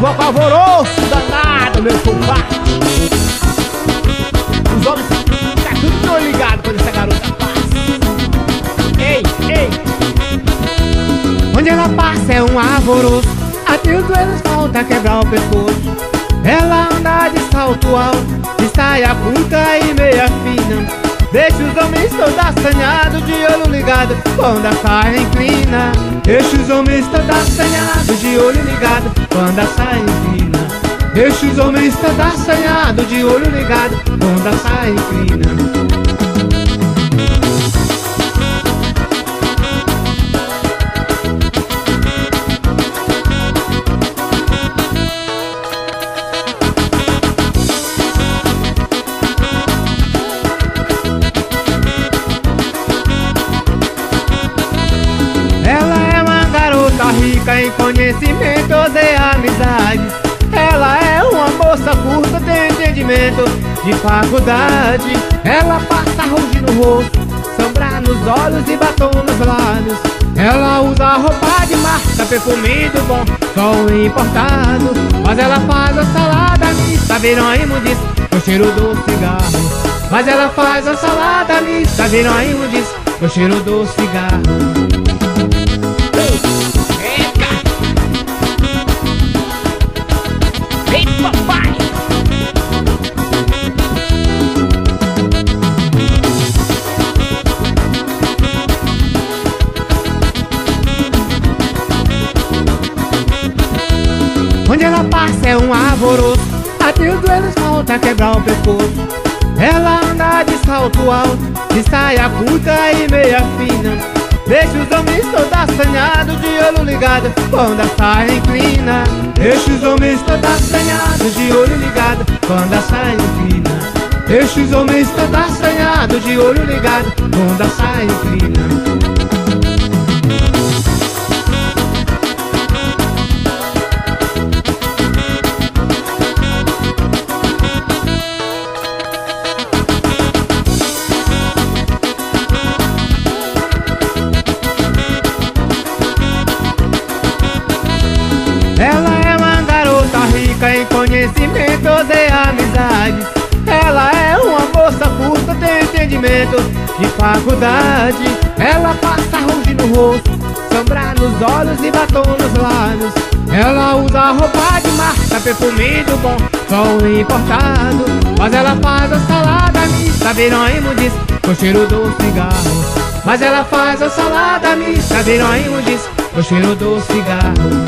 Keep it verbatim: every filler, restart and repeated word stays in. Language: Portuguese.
vou com alvoroço danado, meu compadre. Os homens ficam tudo tão ligados quando essa garota passa. Ei, ei. Onde ela passa é um alvoroço, até os joelhos falta quebrar o pescoço. Ela anda de salto alto, de saia curta e meia fina. Deixa os homens todos assanhados, de olho ligado, quando a saia inclina. Deixa os homens todos assanhados, de olho ligado, quando a saia inclina. Deixa os homens todos assanhados, de olho ligado, quando a saia inclina. Rica em conhecimentos e amizades. Ela é uma moça curta, tem entendimento de faculdade. Ela passa rouge no rosto, sombra nos olhos e batom nos lábios. Ela usa roupa de marca, perfume do bom, som importado. Mas ela faz a salada mista, virou imundice, com o cheiro do cigarro. Mas ela faz a salada mista, virou imundice, com o cheiro do cigarro. Onde ela passa é um alvoroço, até os joelhos falta quebrar o pescoço. Ela anda de salto alto, de saia curta e meia fina. Deixa os homens todos assanhados, de olho ligado, quando a saia inclina. Deixa os homens todos assanhados, de olho ligado, quando a saia inclina. Deixa os homens todos assanhados, de olho ligado, quando a saia inclina. Ela é uma garota rica em conhecimentos e amizades. Ela é uma moça curta, tem entendimento de faculdade. Ela passa rouge no rosto, sombra nos olhos e batom nos lábios. Ela usa roupa de marca, perfume do bom, som importado. Mas ela faz a salada mista, virou imundice, com o cheiro do cigarro. Mas ela faz a salada mista, virou imundice, com o cheiro do cigarro.